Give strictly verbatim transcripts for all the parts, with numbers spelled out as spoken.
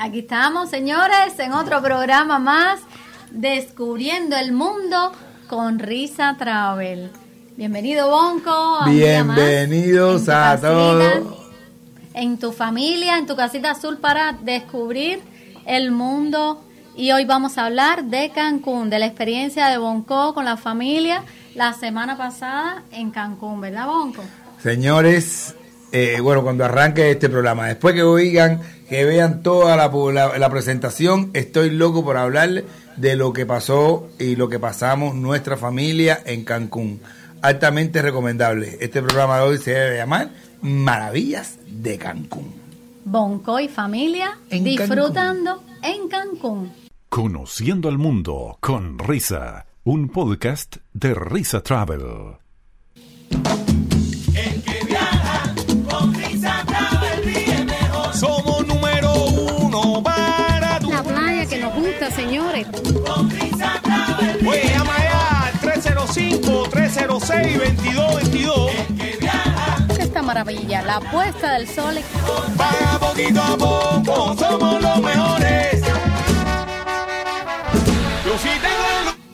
Aquí estamos, señores, en otro programa más, Descubriendo el Mundo con Risa Travel. Bienvenido, Bonco. A Bienvenidos a todos. En tu familia, en tu casita azul para descubrir el mundo. Y hoy vamos a hablar de Cancún, de la experiencia de Bonco con la familia la semana pasada en Cancún, ¿verdad, Bonco? Señores, eh, bueno, cuando arranque este programa, después que oigan, que vean toda la, la, la presentación, estoy loco por hablarles de lo que pasó y lo que pasamos nuestra familia en Cancún. Altamente recomendable. Este programa de hoy se debe llamar Maravillas de Cancún. Bonco y familia en disfrutando Cancún. En Cancún. Conociendo al mundo con Risa, un podcast de Risa Travel. El que viaja con Risa Travel vive mejor. Somos número uno para tu... La playa que nos gusta, señores. Con Risa Travel. Oye, llama ya al tres cero cinco, tres cero seis, veintidós veintidós. El que viaja. Esta maravilla, la puesta del sol. Paga poquito a poco, somos los mejores. Yo sí tengo el...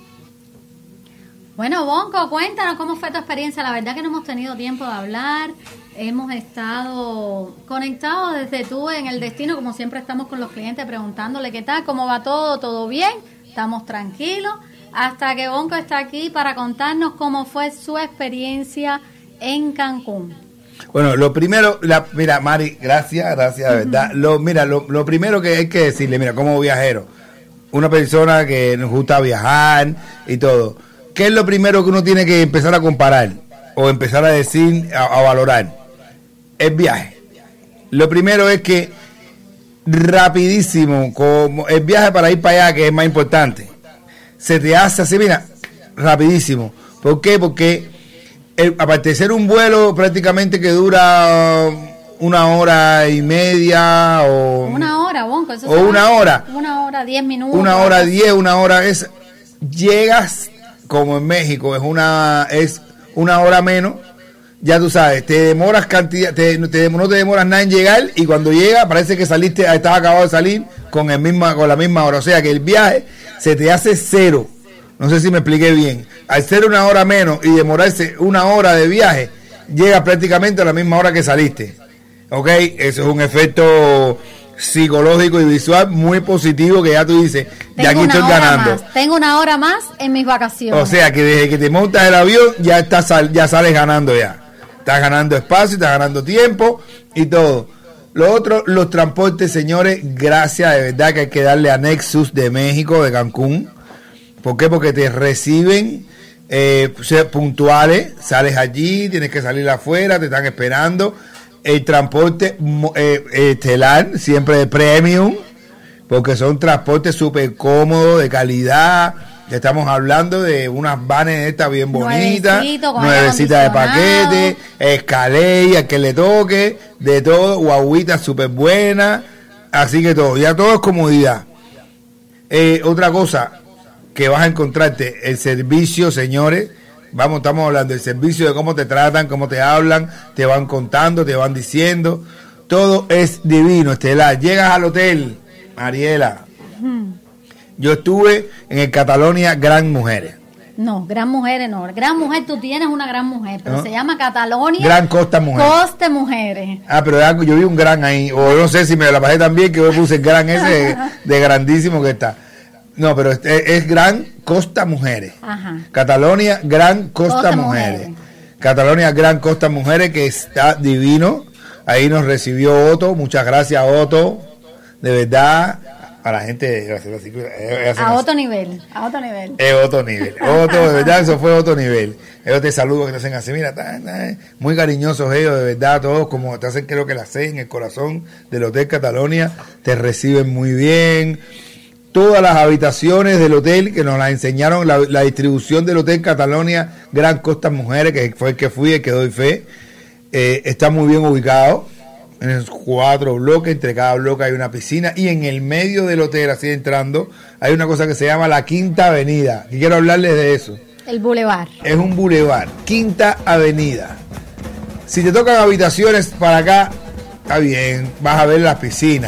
Bueno, Bonco, cuéntanos cómo fue tu experiencia. La verdad que no hemos tenido tiempo de hablar. Hemos estado conectados desde tú en el destino, como siempre estamos con los clientes preguntándole qué tal, cómo va todo, todo bien, estamos tranquilos, hasta que Bonco está aquí para contarnos cómo fue su experiencia en Cancún. Bueno, lo primero, la, mira, Mari, gracias, gracias, de verdad. Lo, mira, lo, lo primero que hay que decirle, mira, como viajero, una persona que nos gusta viajar y todo, ¿qué es lo primero que uno tiene que empezar a comparar o empezar a decir, a, a valorar? El viaje. Lo primero es que rapidísimo, como el viaje para ir para allá, que es más importante, se te hace así, mira, rapidísimo. ¿Por qué? Porque el, aparte de ser un vuelo prácticamente que dura una hora y media o una hora, Bonco, eso o una hora, una hora, diez minutos, una hora diez, una hora es, llegas como en México, es una es una hora menos. Ya tú sabes, te demoras cantidad, te, te, no te demoras nada en llegar y cuando llega parece que saliste, estás acabado de salir con el misma, con la misma hora. O sea que el viaje se te hace cero. No sé si me expliqué bien. Al ser una hora menos y demorarse una hora de viaje, llega prácticamente a la misma hora que saliste. ¿Ok? Eso es un efecto psicológico y visual muy positivo que ya tú dices, de aquí estoy ganando. Más. Tengo una hora más en mis vacaciones. O sea que desde que te montas el avión ya estás, ya sales ganando ya. Estás ganando espacio, estás ganando tiempo y todo. Lo otro, los transportes, señores, gracias, de verdad que hay que darle a Nexus de México, de Cancún. ¿Por qué? Porque te reciben eh, puntuales, sales allí, tienes que salir afuera, te están esperando. El transporte eh, estelar, siempre de premium, porque son transportes súper cómodos, de calidad. Estamos hablando de unas vanes estas bien bonitas, nuevecitas de paquete, escalera, que le toque, de todo, guaguitas súper buenas, así que todo, ya todo es comodidad. Eh, otra cosa que vas a encontrarte, el servicio, señores, vamos, estamos hablando del servicio, de cómo te tratan, cómo te hablan, te van contando, te van diciendo, todo es divino, estelar. Llegas al hotel, Mariela, uh-huh. Yo estuve en el Catalonia Gran Mujeres. No, Gran Mujeres no. Gran Mujer, tú tienes una Gran Mujer, pero ¿no? Se llama Catalonia Gran Costa Mujeres. Costa Mujeres. Ah, pero yo vi un gran ahí, o no sé si me la pasé también, que yo puse el gran ese de, de grandísimo que está. No, pero es, es Gran Costa Mujeres. Ajá. Catalonia Gran Costa, Costa Mujeres. Mujeres. Catalonia Gran Costa Mujeres, que está divino. Ahí nos recibió Otto. Muchas gracias, Otto. De verdad, a la gente. Gracias, gracias, a otro nivel. A otro nivel. Es otro nivel. Otto, de verdad, eso fue otro nivel. Ellos te saludan, que te hacen así. Mira, ta, ta, muy cariñosos ellos, de verdad, todos. Como te hacen, creo que la C en el corazón del Hotel Catalonia. Te reciben muy bien. Todas las habitaciones del hotel que nos las enseñaron, la, la distribución del Hotel Catalonia Gran Costa Mujeres, que fue el que fui, el que doy fe, eh, está muy bien ubicado en esos cuatro bloques, entre cada bloque hay una piscina y en el medio del hotel, así entrando, hay una cosa que se llama la Quinta Avenida, y quiero hablarles de eso. El bulevar. Es un bulevar, Quinta Avenida. Si te tocan habitaciones para acá, está bien, vas a ver las piscinas.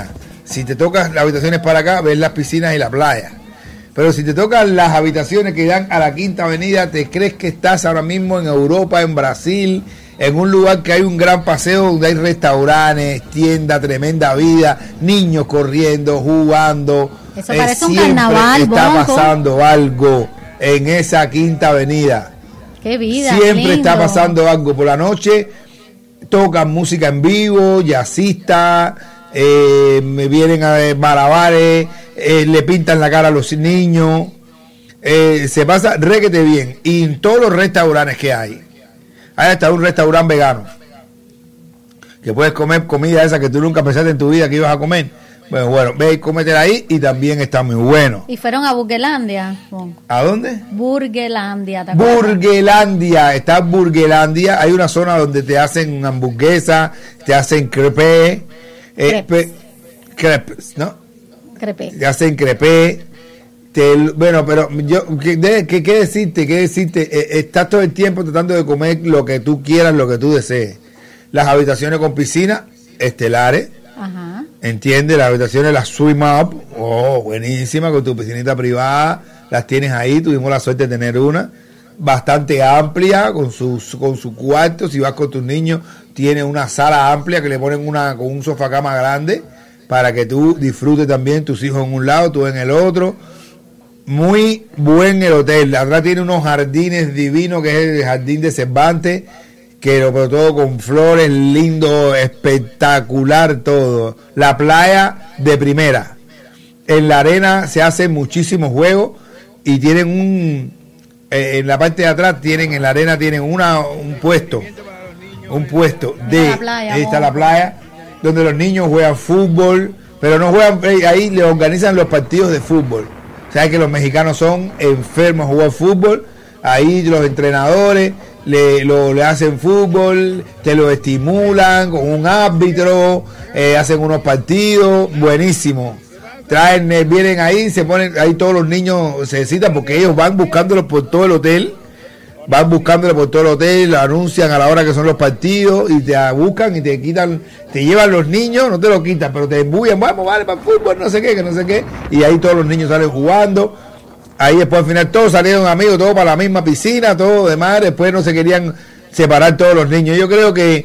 Si te tocas las habitaciones para acá, ves las piscinas y la playa. Pero si te tocan las habitaciones que dan a la Quinta Avenida, te crees que estás ahora mismo en Europa, en Brasil, en un lugar que hay un gran paseo donde hay restaurantes, tiendas, tremenda vida, niños corriendo, jugando. Eso Eh, parece un siempre carnaval, está Bonco. pasando algo en esa Quinta Avenida. Qué vida, Siempre lindo. está pasando algo. Por la noche tocan música en vivo, jazzistas, eh, me vienen a ver malabares, eh, le pintan la cara a los niños, eh, se pasa requete bien. Y en todos los restaurantes que hay, hay hasta un restaurante vegano, que puedes comer comida esa que tú nunca pensaste en tu vida que ibas a comer. Bueno, bueno, ve y cómetela ahí y también está muy bueno. Y fueron a Burguelandia. Bonco. ¿A dónde? Burguelandia, ¿te acuerdas? Burguelandia, está Burguelandia, hay una zona donde te hacen hamburguesa, te hacen crepe, eh, Crepes. pe- crepes, ¿no? Crepé. Te hacen crepe, te, bueno, pero yo, ¿qué, de- qué, qué decirte? ¿Qué decirte? Eh, estás todo el tiempo tratando de comer lo que tú quieras, lo que tú desees. Las habitaciones con piscina, estelares, Ajá. ¿entiendes? Las habitaciones, las swim up, oh, buenísima, con tu piscinita privada, las tienes ahí, tuvimos la suerte de tener una, bastante amplia, con sus con su cuarto, si vas con tus niños, tiene una sala amplia que le ponen una con un sofá cama grande, para que tú disfrutes también, tus hijos en un lado, tú en el otro. Muy buen el hotel, atrás tiene unos jardines divinos, que es el jardín de Cervantes, que lo pero todo con flores, lindo, espectacular todo. La playa de primera. En la arena se hacen muchísimos juegos y tienen un eh, en la parte de atrás tienen en la arena tienen una un puesto, un puesto Mira de la playa, ahí está amor. la playa donde los niños juegan fútbol, pero no juegan eh, ahí le organizan los partidos de fútbol. Sabes que los mexicanos son enfermos a jugar fútbol, ahí los entrenadores le, lo, le hacen fútbol, te lo estimulan con un árbitro, eh, hacen unos partidos, buenísimo. Traen, eh, vienen ahí, se ponen, ahí todos los niños se citan porque ellos van buscándolos por todo el hotel, van buscándolos por todo el hotel, lo anuncian a la hora que son los partidos y te buscan y te quitan, te llevan los niños, no te lo quitan, pero te embullan, vamos, vale, para el fútbol, no sé qué, que no sé qué, y ahí todos los niños salen jugando. Ahí después al final todos salieron amigos, todos para la misma piscina, todo demás, después no se querían separar todos los niños. Yo creo que,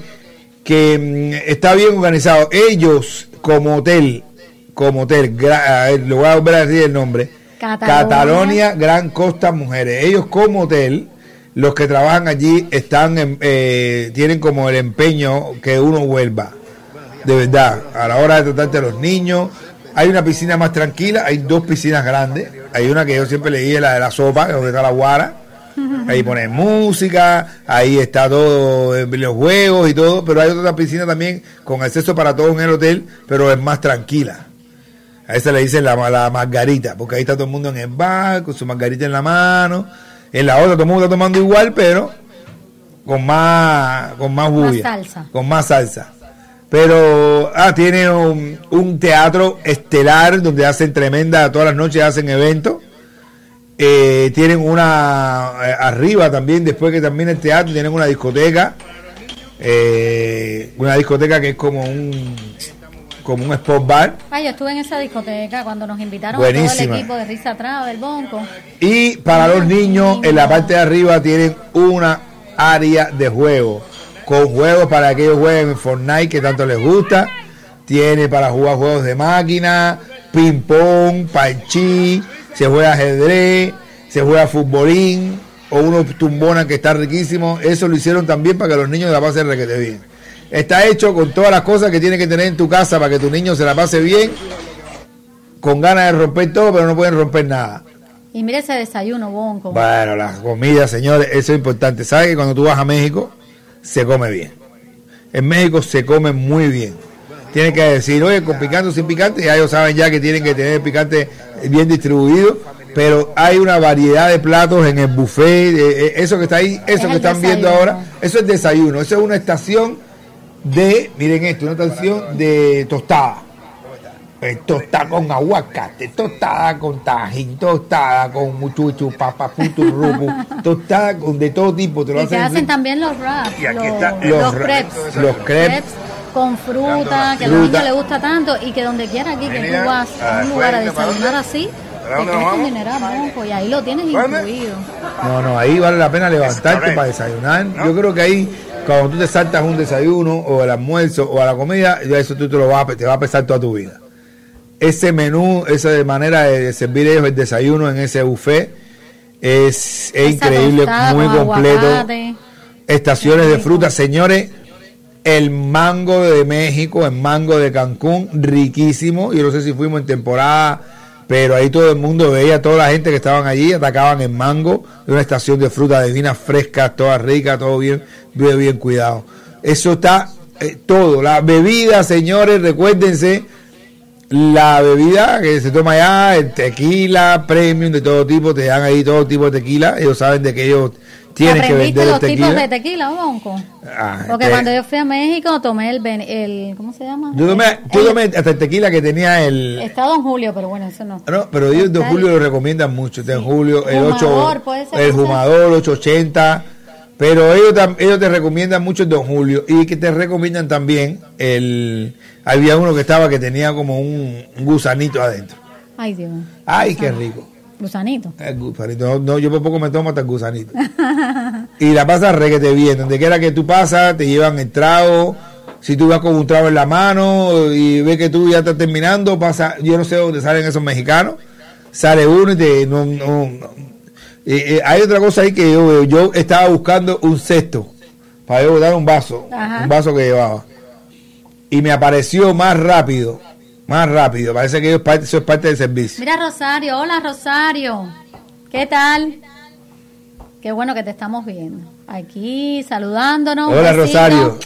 que mm, está bien organizado. Ellos como hotel, como hotel, gra- a ver, le voy a volver a decir el nombre, Catalonia. Catalonia Gran Costa Mujeres. Ellos como hotel, los que trabajan allí están en- eh, tienen como el empeño que uno vuelva. De verdad, a la hora de tratarte a los niños. Hay una piscina más tranquila, hay dos piscinas grandes. Hay una que yo siempre le dije, la de la sopa, donde está la guara. Ahí ponen música, ahí está todo, eh, los juegos y todo. Pero hay otra piscina también con acceso para todos en el hotel, pero es más tranquila. A esa le dicen la, la margarita, porque ahí está todo el mundo en el bar, con su margarita en la mano. En la otra todo el mundo está tomando igual, pero con más, con más bulla, salsa. con más salsa. Pero ah, tiene un, un teatro estelar donde hacen tremenda, todas las noches hacen eventos. Eh, tienen una eh, arriba también, después que termina el teatro, tienen una discoteca. Eh, una discoteca que es como un como un sport bar. Ay, yo estuve en esa discoteca cuando nos invitaron a Buenísima. todo el equipo de Risa Trao del Bonco. Y para los niños, en la parte de arriba tienen una área de juego, con juegos para que ellos jueguen en Fortnite, que tanto les gusta. Tiene para jugar juegos de máquina, ping pong, parchí, se juega ajedrez, se juega futbolín, o unos tumbonas que están riquísimos. Eso lo hicieron también para que los niños la pasen requete bien. Está hecho con todas las cosas que tienes que tener en tu casa para que tu niño se la pase bien, con ganas de romper todo, pero no pueden romper nada. Y mire ese desayuno, Bonco. Bueno, la comida, señores, eso es importante. ¿Sabes que cuando tú vas a México, se come bien? En México se come muy bien. Tienen que decir, oye, con picante o sin picante, ya ellos saben ya que tienen que tener el picante bien distribuido, pero hay una variedad de platos en el buffet, eh, eh, eso que está ahí, eso Es que el están viendo desayuno. ahora, eso es desayuno, eso es una estación de, miren esto, una estación de tostada. Eh, tostada con aguacate, tostada con tajín, tostada con muchuchu, papa, futurrupu, tostada con de todo tipo. Te lo Y que hacen hacen rico. también los wraps, Y aquí los, está los los, crepes. los crepes con fruta, que a los niños les gusta tanto y que donde quiera aquí que tú vas a un lugar a desayunar así, te quieres con dineral, Bonco, y ahí lo tienes incluido. No, no, ahí vale la pena levantarte para desayunar. Yo creo que ahí, cuando tú te saltas un desayuno o el almuerzo o a la comida, ya eso tú te lo vas a, te va a pesar toda tu vida. Ese menú, esa manera de servir ellos el desayuno en ese buffet es, es increíble, muy completo. Aguacate. Estaciones de fruta, señores. El mango de México, el mango de Cancún, riquísimo. Yo no sé si fuimos en temporada, pero ahí todo el mundo veía, toda la gente que estaban allí atacaban el mango de una estación de fruta divina, fresca, toda rica, todo bien, bien, bien cuidado. Eso está eh, todo. La bebida, señores, recuérdense, la bebida que se toma allá, el tequila, premium de todo tipo, te dan ahí todo tipo de tequila. Ellos saben de que ellos tienen que vender los el tequila. tipos de tequila, Bonco? Ah, Porque te... cuando yo fui a México tomé el, el ¿cómo se llama? Yo tomé, yo tomé hasta el tequila que tenía el... Está Don Julio, pero bueno, eso no. No, pero ellos Don Julio lo recomiendan mucho. Don sí. Julio, el Jumador, ocho, el Jumador, ochocientos ochenta. Pero ellos, ellos te recomiendan mucho el Don Julio y que te recomiendan también el... Había uno que estaba que tenía como un, un gusanito adentro. Ay, Dios. Ay, qué rico. Gusanito. El gusanito. No, no, yo por poco me tomo hasta el gusanito. Y la pasas requete bien. Donde quiera que tú pasas, te llevan el trago. Si tú vas con un trago en la mano y ves que tú ya estás terminando, pasa. Yo no sé dónde salen esos mexicanos. Sale uno y te... No, no, no. Eh, eh, hay otra cosa ahí que yo veo. Yo estaba buscando un cesto para yo botar un vaso. Ajá. Un vaso que llevaba. Y me apareció más rápido. Más rápido, parece que eso es parte del servicio. Mira, Rosario, hola Rosario, ¿qué tal? Qué bueno que te estamos viendo. Aquí saludándonos. Hola Rosario.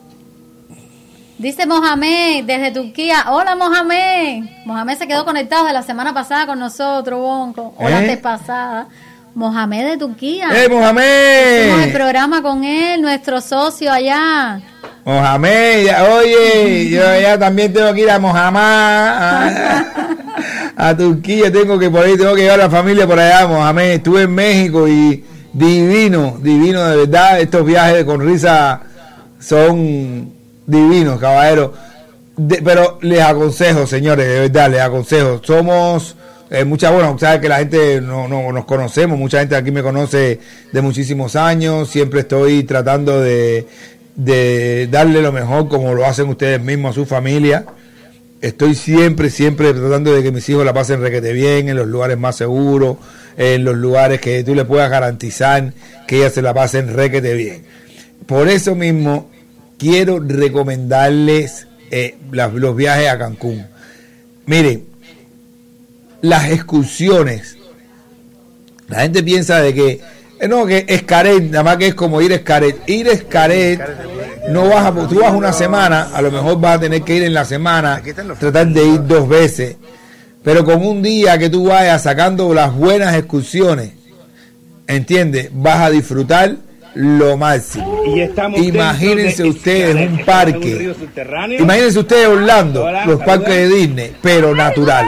Dice Mohamed desde Turquía, hola Mohamed. Mohamed se quedó conectado de la semana pasada con nosotros, Bonco. O ¿Eh? La antepasada. Mohamed de Turquía. ¡Eh, Mohamed! Hicimos el programa con él, nuestro socio allá. Mohamed, oye, yo ya también tengo que ir a Mohamed, a, a Turquía, tengo que por ahí, tengo que llevar a la familia por allá, Mohamed. Estuve en México y divino, divino de verdad, estos viajes con Risa son divinos, caballero. De, pero les aconsejo, señores, de verdad, les aconsejo, somos... Eh, mucha, bueno, sabes que la gente no, no nos conocemos, mucha gente aquí me conoce de muchísimos años, siempre estoy tratando de, de darle lo mejor como lo hacen ustedes mismos a su familia. Estoy siempre, siempre tratando de que mis hijos la pasen requete bien, en los lugares más seguros, en los lugares que tú le puedas garantizar que ellas se la pasen requete bien. Por eso mismo quiero recomendarles eh, las, los viajes a Cancún. Miren, las excursiones, la gente piensa de que eh, no, que Xcaret, nada más que es como ir a Xcaret. Ir a Xcaret, no vas a, tú vas una semana, a lo mejor vas a tener que ir en la semana, tratar de ir dos veces, pero con un día que tú vayas sacando las buenas excursiones, ¿entiendes? Vas a disfrutar lo máximo. Y imagínense ustedes un parque, un imagínense ustedes Orlando, Hola, los parques de Disney, pero natural.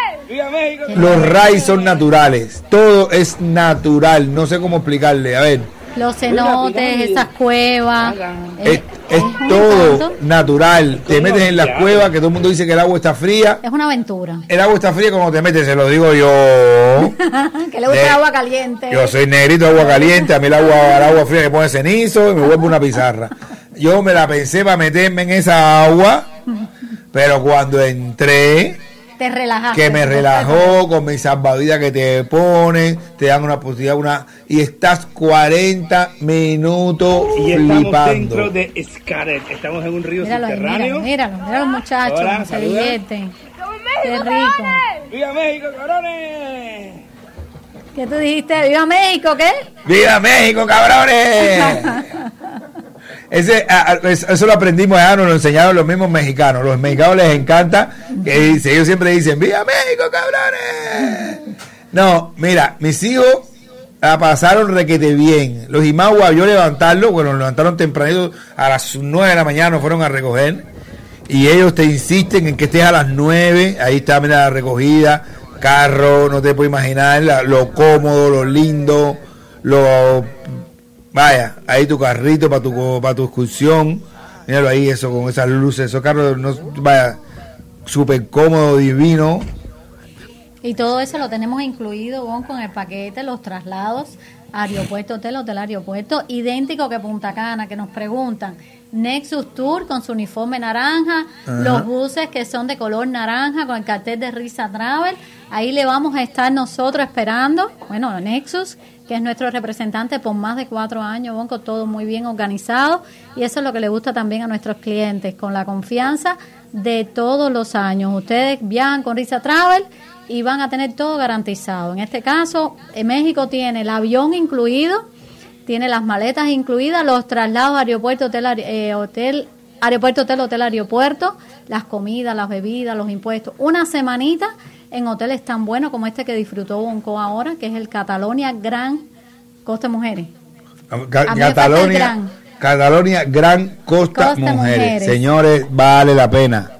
Los rides son naturales, todo es natural, no sé cómo explicarle, a ver. Los cenotes, esas cuevas, es, es, es todo encanto. Natural, te metes en las cuevas, que todo el mundo dice que el agua está fría. Es una aventura. El agua está fría cuando te metes, se lo digo yo. Que le gusta de, el agua caliente. Yo soy negrito, agua caliente, a mí el agua, el agua fría me pone cenizo y me vuelve una pizarra. Yo me la pensé para meterme en esa agua, pero cuando entré... Te relajaste, que me relajó con mis salvavidas que te ponen, te dan una posibilidad, una y estás cuarenta minutos y flipando. Estamos dentro de Xcaret, estamos en un río míralo subterráneo. Ahí, míralo, míralo, míralo los muchachos, Hola, se divierten. Qué rico. ¡Viva México, cabrones! ¿Qué tú dijiste? ¿Viva México, qué? ¡Viva México, cabrones! Ese, a, eso lo aprendimos allá, nos lo enseñaron los mismos mexicanos. Los mexicanos les encanta, que dice, ellos siempre dicen, ¡viva México, cabrones! No, mira, mis hijos la pasaron requete bien. Los Imagua, yo levantarlos, bueno, levantaron tempranito, a las nueve de la mañana nos fueron a recoger, y ellos te insisten en que estés a las nueve, ahí está, mira, la recogida, carro, no te puedo imaginar, la, lo cómodo, lo lindo, lo... Vaya, ahí tu carrito para tu para tu excursión, Míralo ahí, eso, con esas luces, esos carros, no, vaya, súper cómodo, divino. Y todo eso lo tenemos incluido con, con el paquete, los traslados, aeropuerto, hotel, hotel, aeropuerto, idéntico que Punta Cana, que nos preguntan. Nexus Tour con su uniforme naranja, ajá, los buses que son de color naranja con el cartel de Risa Travel. Ahí le vamos a estar nosotros esperando. Bueno, Nexus, que es nuestro representante por más de cuatro años, Bonco, todo muy bien organizado. Y eso es lo que le gusta también a nuestros clientes, con la confianza de todos los años. Ustedes viajan con Risa Travel y van a tener todo garantizado. En este caso, en México tiene el avión incluido, tiene las maletas incluidas, los traslados aeropuerto, hotel, eh, hotel, aeropuerto, hotel, hotel, aeropuerto, las comidas, las bebidas, los impuestos. Una semanita en hoteles tan buenos como este que disfrutó Bonco ahora, que es el Catalonia Gran Costa Mujeres. Ca- Catalonia, Gran. Catalonia Gran Costa, Costa Mujeres. Mujeres. Señores, vale la pena.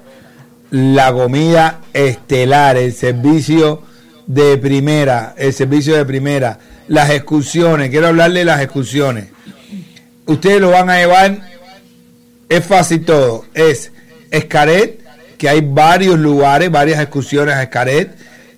La comida estelar, el servicio de primera, el servicio de primera, las excursiones, quiero hablarle de las excursiones. Ustedes lo van a llevar, es fácil todo, es Xcaret, que hay varios lugares, varias excursiones a Xcaret.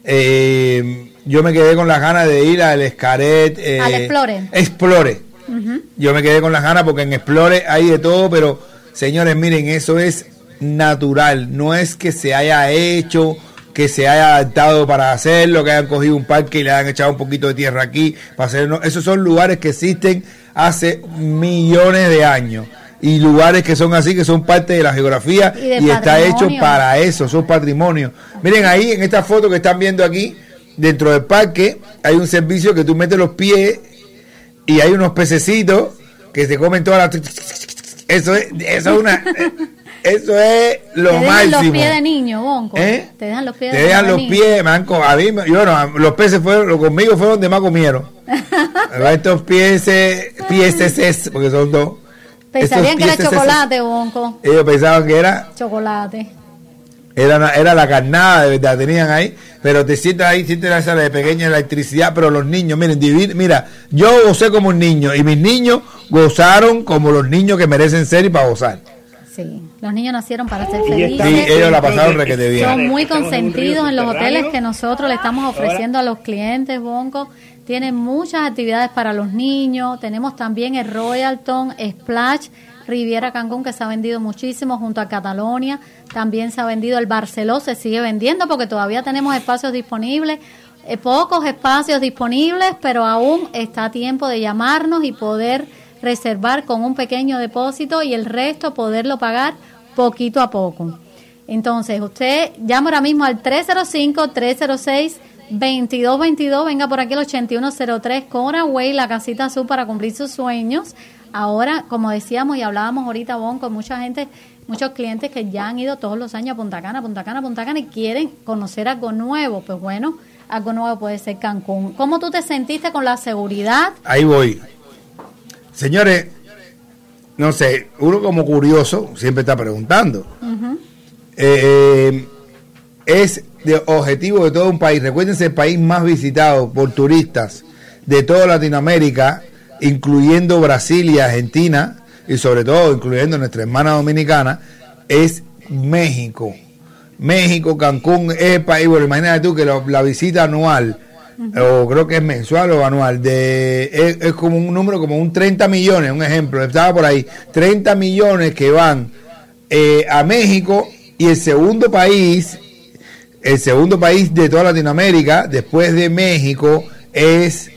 Eh, yo me quedé con las ganas de ir al Xcaret. Eh, al Explore. Explore. Uh-huh. Yo me quedé con las ganas porque en Explore hay de todo, pero señores, miren, eso es natural, no es que se haya hecho, que se haya adaptado para hacerlo, que hayan cogido un parque y le hayan echado un poquito de tierra aquí para hacerlo. Esos son lugares que existen hace millones de años y lugares que son así, que son parte de la geografía y, y está hecho para eso, son patrimonio. Miren ahí en esta foto que están viendo aquí, dentro del parque hay un servicio que tú metes los pies y hay unos pececitos que se comen todas las... Eso es, eso es una... Eso es lo máximo. Te dejan los pies de niño, Bonco. ¿Eh? Te dejan los pies de niño. Te dejan los pies, me han, a mí, yo no, los peces fueron, conmigo fueron donde más comieron. Estos pies, pies, porque son dos. Pensarían que era chocolate, Bonco. Ellos pensaban que era chocolate. Era, era la carnada, de verdad, tenían ahí, pero te sientas ahí, sientes esa de pequeña electricidad, pero los niños, miren, divir, mira, yo gocé como un niño, y mis niños gozaron como los niños que merecen ser y para gozar. Sí, los niños nacieron para ser felices. Sí, ellos la pasaron requete bien. Son muy consentidos en los hoteles que nosotros le estamos ofreciendo a los clientes, Bonco. Tienen muchas actividades para los niños. Tenemos también el Royalton Splash Riviera Cancún, que se ha vendido muchísimo junto a Catalonia. También se ha vendido el Barceló, se sigue vendiendo porque todavía tenemos espacios disponibles. Eh, pocos espacios disponibles, pero aún está a tiempo de llamarnos y poder reservar con un pequeño depósito y el resto poderlo pagar poquito a poco. Entonces, usted llama ahora mismo al tres cero cinco, tres cero seis, veintidós veintidós, venga por aquí el ochenta y uno cero tres Coraway, la casita azul para cumplir sus sueños. Ahora, como decíamos y hablábamos ahorita, Bon, con mucha gente, muchos clientes que ya han ido todos los años a Punta Cana, Punta Cana, Punta Cana y quieren conocer algo nuevo. Pues bueno, algo nuevo puede ser Cancún. ¿Cómo tú te sentiste con la seguridad? Ahí voy. Señores, no sé, uno como curioso siempre está preguntando. Uh-huh. eh, es de objetivo de todo un país. Recuérdense, el país más visitado por turistas de toda Latinoamérica, incluyendo Brasil y Argentina, y sobre todo incluyendo nuestra hermana dominicana, es México. México, Cancún es el país. Bueno, imagínate tú que lo, la visita anual, uh-huh, o creo que es mensual o anual, de es, es como un número, como un treinta millones, un ejemplo, estaba por ahí, treinta millones que van eh, a México, y el segundo país, el segundo país de toda Latinoamérica, después de México, es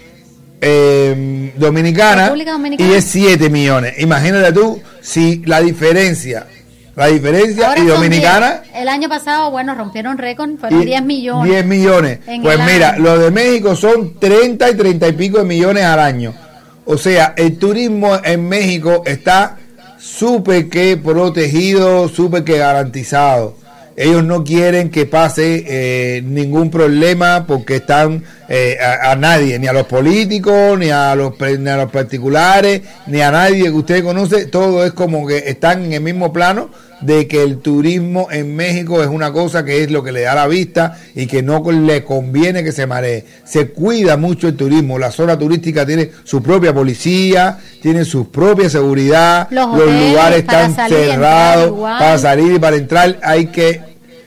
eh, Dominicana, Dominicana, y es siete millones. Imagínate tú si la diferencia... La diferencia, ahora y Dominicana... diez. El año pasado, bueno, rompieron récord, fueron diez millones. diez millones. Pues mira, año. Los de México son treinta y treinta y pico de millones al año. O sea, el turismo en México está súper que protegido, súper que garantizado. Ellos no quieren que pase eh, ningún problema porque están eh, a, a nadie, ni a los políticos, ni a los, ni a los particulares, ni a nadie que usted conoce. Todo es como que están en el mismo plano de que el turismo en México es una cosa que es lo que le da la vista y que no le conviene que se maree. Se cuida mucho el turismo, la zona turística tiene su propia policía, tiene su propia seguridad, Los los, hoteles lugares para están salir y entrar cerrados, igual. para salir y para entrar hay que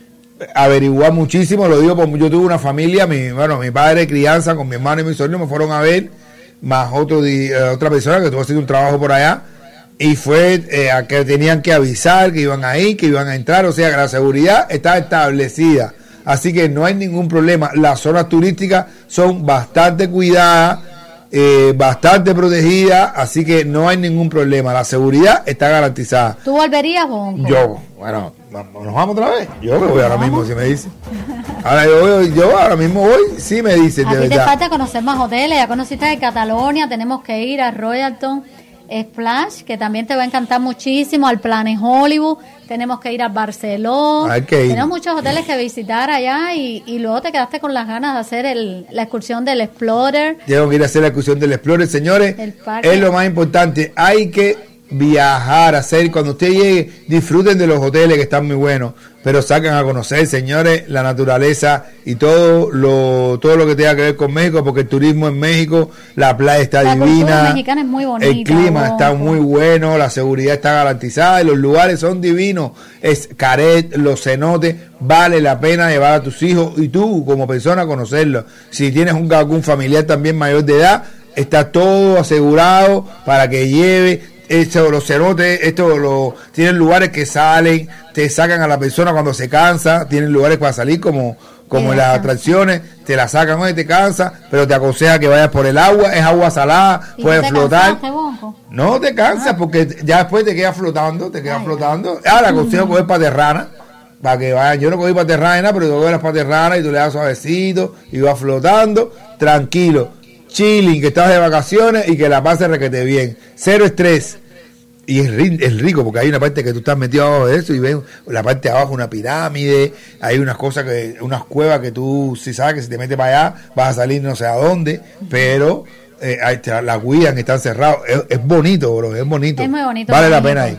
averiguar muchísimo, lo digo porque yo tuve una familia, mi, bueno, mi padre crianza con mi hermano y mi sobrino me fueron a ver, más otro di- eh, otra persona que estuvo haciendo un trabajo por allá, y fue eh, a que tenían que avisar que iban a ir, que iban a entrar, o sea que la seguridad está establecida, así que no hay ningún problema. Las zonas turísticas son bastante cuidadas, eh, bastante protegidas, así que no hay ningún problema, la seguridad está garantizada. ¿Tú volverías, Bonco? Yo, bueno, ¿nos vamos otra vez? Yo me voy ahora mismo, si me dicen. Ahora yo, voy, yo ahora mismo voy, si me dicen, A de ti te verdad. falta conocer más hoteles. Ya conociste de Catalonia, tenemos que ir a Royalton Splash, que también te va a encantar muchísimo, al Planet Hollywood, tenemos que ir a Barcelona, Hay que ir. tenemos muchos hoteles que visitar allá y, y luego te quedaste con las ganas de hacer el, la excursión del Explorer. Tengo que ir a hacer la excursión del Explorer, señores. El parque. Es lo más importante. Hay que viajar, hacer. Cuando usted llegue, disfruten de los hoteles que están muy buenos, pero sacan a conocer, señores, la naturaleza y todo lo todo lo que tenga que ver con México, porque el turismo en México, la playa está La cultura divina, mexicana es muy bonita, el clima Bonco. está muy bueno, la seguridad está garantizada y los lugares son divinos. Es Caret, los cenotes, vale la pena llevar a tus hijos y tú como persona conocerlos. Si tienes un, algún familiar también mayor de edad, está todo asegurado para que lleve. Esto, los cenotes, esto lo, tienen lugares que salen, te sacan a la persona cuando se cansa, tienen lugares para salir como, como en las atracciones, te la sacan, oye, te cansa, pero te aconseja que vayas por el agua, es agua salada, ¿Y puedes tú te flotar. cansaste, Bonco? No te cansas porque ya después te quedas flotando, te quedas Ay, flotando. Ahora aconsejo coger paterrana, para que vayan, yo no cogí paterrana, pero tú coges las paterranas y tú le das suavecito y vas flotando, tranquilo, chilling, que estás de vacaciones y que la pases requete bien, cero estrés. Y es, ri- es rico porque hay una parte que tú estás metido abajo de eso y ves la parte de abajo una pirámide, hay unas cosas que, unas cuevas que tú si sabes que si te metes para allá vas a salir no sé a dónde, pero eh, ahí te- la guían, están cerrados, es, es bonito, bro, es bonito, Es muy bonito, vale la México. pena ir.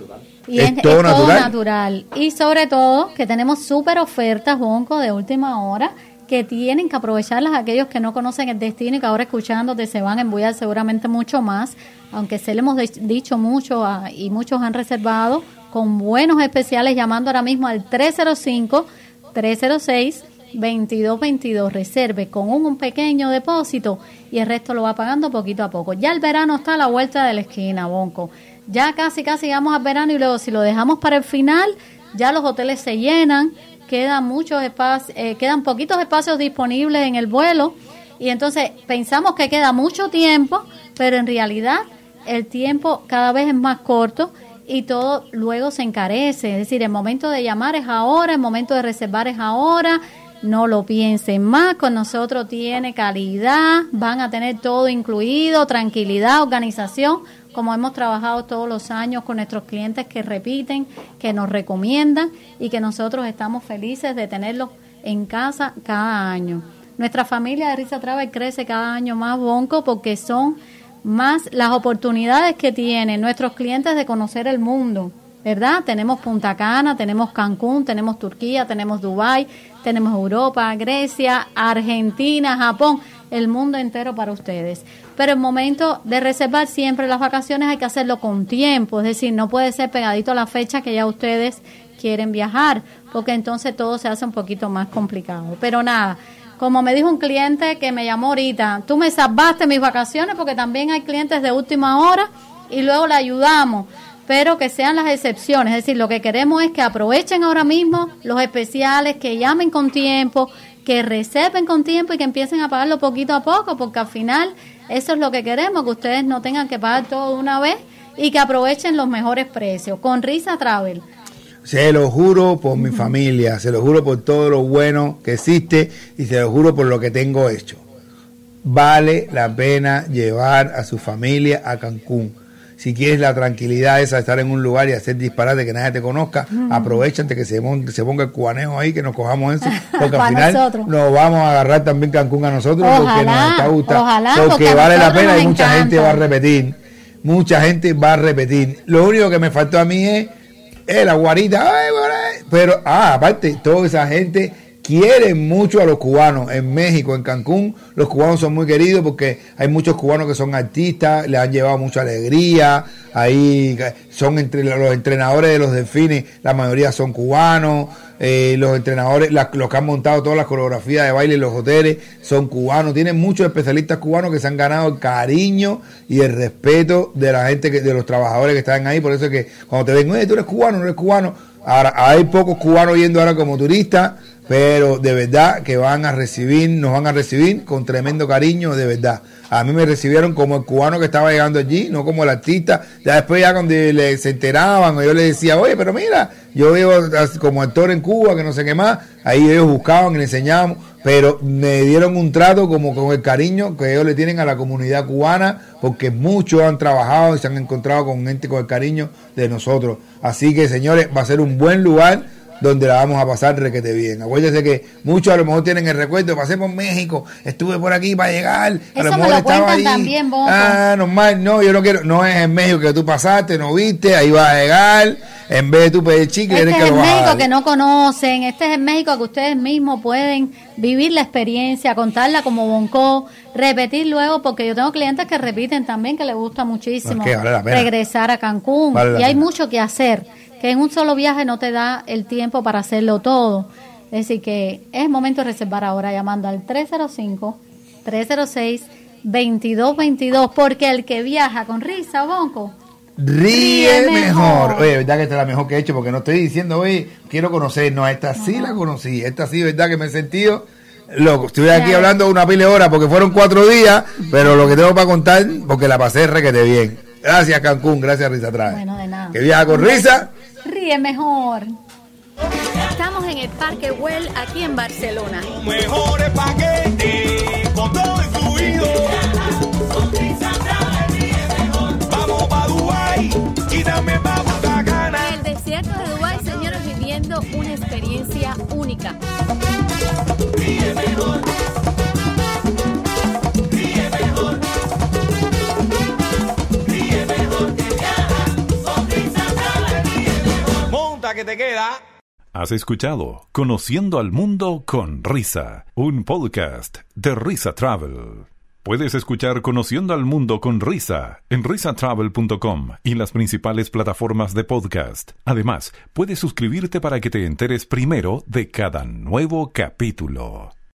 Y Es es, todo es todo natural. natural. Y sobre todo que tenemos súper ofertas, Bonco, de última hora, que tienen que aprovecharlas aquellos que no conocen el destino y que ahora escuchándote se van a embullar seguramente mucho más, aunque se le hemos de- dicho mucho a- y muchos han reservado con buenos especiales llamando ahora mismo al tres cero cinco, tres cero seis, veintidós veintidós. Reserve con un, un pequeño depósito y el resto lo va pagando poquito a poco. Ya el verano está a la vuelta de la esquina, Bonco. Ya casi casi llegamos al verano y luego si lo dejamos para el final, ya los hoteles se llenan, quedan muchos espacios, eh, quedan poquitos espacios disponibles en el vuelo y entonces pensamos que queda mucho tiempo, pero en realidad el tiempo cada vez es más corto y todo luego se encarece, es decir, el momento de llamar es ahora, el momento de reservar es ahora, no lo piensen más, con nosotros tiene calidad, van a tener todo incluido, tranquilidad, organización, como hemos trabajado todos los años con nuestros clientes que repiten, que nos recomiendan y que nosotros estamos felices de tenerlos en casa cada año. Nuestra familia de Risa Travel crece cada año más, Bonco, porque son más las oportunidades que tienen nuestros clientes de conocer el mundo, ¿verdad? Tenemos Punta Cana, tenemos Cancún, tenemos Turquía, tenemos Dubái, tenemos Europa, Grecia, Argentina, Japón, el mundo entero para ustedes. Pero el momento de reservar siempre las vacaciones hay que hacerlo con tiempo, es decir, no puede ser pegadito a la fecha que ya ustedes quieren viajar, porque entonces todo se hace un poquito más complicado. Pero nada, como me dijo un cliente que me llamó ahorita, tú me salvaste mis vacaciones porque también hay clientes de última hora y luego le ayudamos, pero que sean las excepciones, es decir, lo que queremos es que aprovechen ahora mismo los especiales, que llamen con tiempo, que reserven con tiempo y que empiecen a pagarlo poquito a poco, porque al final eso es lo que queremos, que ustedes no tengan que pagar todo de una vez y que aprovechen los mejores precios. Con Risa Travel. Se lo juro por mi familia, se lo juro por todo lo bueno que existe y se lo juro por lo que tengo hecho. Vale la pena llevar a su familia a Cancún. Si quieres la tranquilidad esa de estar en un lugar y hacer disparate que nadie te conozca, mm. aprovecha antes que se, mon, se ponga el cubanejo ahí, que nos cojamos eso, porque al final nosotros. Nos vamos a agarrar también Cancún a nosotros, ojalá, porque nos está gustando, ojalá, porque, porque vale la pena y mucha encanta. gente va a repetir, mucha gente va a repetir. Lo único que me faltó a mí es eh, la guarita, ay, ay, pero, ah, aparte, toda esa gente quiere mucho a los cubanos. En México, en Cancún, los cubanos son muy queridos porque hay muchos cubanos que son artistas, les han llevado mucha alegría. Ahí son entre los entrenadores de los delfines, la mayoría son cubanos. Eh, los entrenadores, la, los que han montado todas las coreografías de baile en los hoteles son cubanos. Tienen muchos especialistas cubanos que se han ganado el cariño y el respeto de la gente, que, de los trabajadores que están ahí. Por eso es que cuando te ven, oye, tú eres cubano, no eres cubano. Ahora, hay pocos cubanos yendo ahora como turistas, pero de verdad que van a recibir, nos van a recibir con tremendo cariño, de verdad. A mí me recibieron como el cubano que estaba llegando allí, no como el artista. Ya después, ya cuando le, se enteraban, yo les decía, oye, pero mira, yo vivo como actor en Cuba, que no sé qué más. Ahí ellos buscaban y le enseñábamos, pero me dieron un trato como con el cariño que ellos le tienen a la comunidad cubana, porque muchos han trabajado y se han encontrado con gente con el cariño de nosotros. Así que, señores, va a ser un buen lugar donde la vamos a pasar requete bien. Acuérdense que muchos a lo mejor tienen el recuerdo, pasé por México, estuve por aquí para llegar, a Eso lo me mejor lo estaba cuentan allí. también, Bonco. Ah, normal, no, yo no quiero, no es en México que tú pasaste, no viste, ahí vas a llegar, en vez de tú pedir chicle, Este eres es que el lo vas a México dar. que no conocen, este es el México que ustedes mismos pueden vivir la experiencia, contarla como Bonco, repetir luego, porque yo tengo clientes que repiten también, que les gusta muchísimo Es que vale la pena. regresar a Cancún, Vale la y hay pena. mucho que hacer, que en un solo viaje no te da el tiempo para hacerlo todo. Es decir, que es momento de reservar ahora llamando al tres cero cinco, tres cero seis, veintidós veintidós, porque el que viaja con Risa, Bonco, Ríe Ríe mejor. mejor. Oye, verdad que esta es la mejor que he hecho, porque no estoy diciendo, oye, quiero conocer. No, esta sí la conocí. Esta sí, verdad que me he sentido loco. Estuve aquí Ya. hablando una pila de horas porque fueron cuatro días, pero lo que tengo para contar, porque la pasé requete bien. Gracias, Cancún. Gracias, Risa Trae. Bueno, de nada. Que viaja con Risa. ríe mejor. Estamos en el Parque Güell, aquí en Barcelona. Mejores paquetes, con todo incluido. Vamos pa' Dubái y también pa' Punta Cana. En el desierto de Dubái, señores, viviendo una experiencia única. Monta que te queda. Has escuchado Conociendo al Mundo con Risa, un podcast de Risa Travel. Puedes escuchar Conociendo al Mundo con Risa en risa travel punto com y las principales plataformas de podcast. Además, puedes suscribirte para que te enteres primero de cada nuevo capítulo.